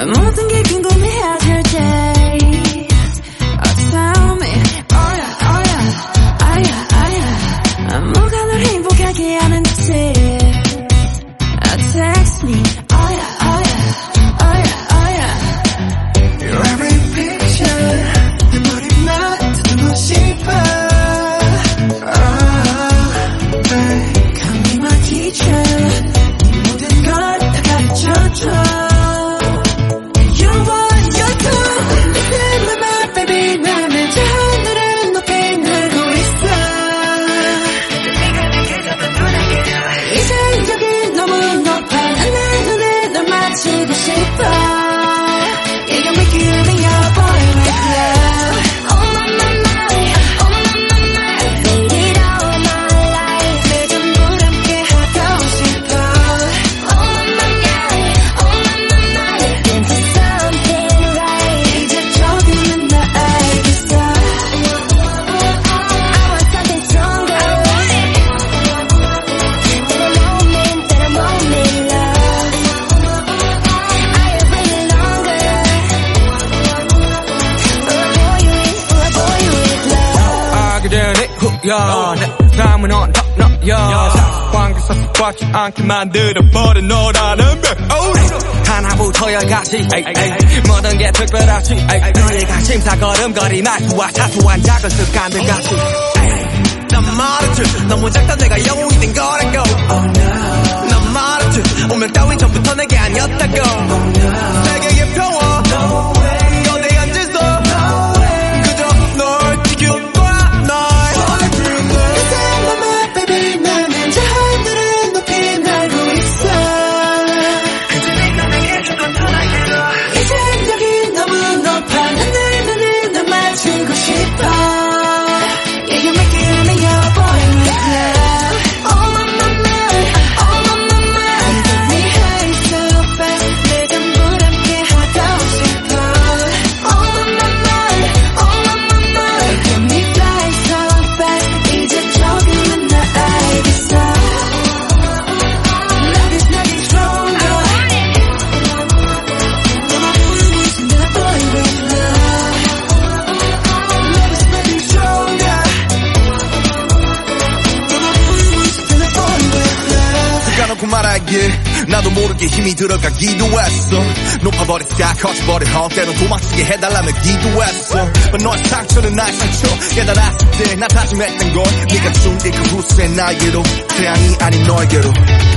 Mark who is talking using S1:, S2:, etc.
S1: 모든 게 궁금해하실 때 tell me oh yeah 뭐가 널 행복하게 하는지 text me oh yeah
S2: Your every picture 내 머리만 듣고 싶어
S1: Come be my teacher 네 모든 걸 다 가르쳐줘 You're one, you're two Listen to my baby 나는 저 하늘을 높이 날고 있어 이제 여기 너무 높아 난 내 눈에 널 맞추고 싶어 Yeah, you make it in your boy with love Oh my Made it all my life 내 전부 함께 하고 싶어 Oh my into something right 이제 조금은 나 알겠어 I want something stronger That a moment love I have waited longer Boy with love
S3: 그대는 후연 내 삶은 언덕너여 관계사 습관치 않게 만들어버린 너라는 배 하나부터 열까지 모든 게 특별하지 너의 관심사 걸음걸이 말투와 사소한 작은 습관들까지 난 말했지 너무 작다 내가 영웅이 된 거라고 난 말했지 운명 따윈 전부터 내게 아니었다고 내게 평화 너내 앉아서 그저 널 지켜봐
S1: baby 나는 저 하늘을 높이 날고 있어 이제 여기 너무 높아 난 내 눈을 널 맞추고 싶어 Yeah, you make it in your boy with love Oh my Take me high so fast 내 전부 함께 하고 싶어 Oh my Take me fly so fast 이제 조금은 나 알겠어 Love is nothing stronger You're my boy with love Love is nothing stronger You're my boy with love
S2: 까놓고 말하길 나도 모르게 힘이 들어가기도 했어 높아버린 sky 커져버린 헛 때론 도망치게 해달라며 기도했어 But 너의 상처는 나의 상처 깨달았을 때 나 다짐했던 건 네가 준 그 후세 나에게로 태양이 아닌 너에게로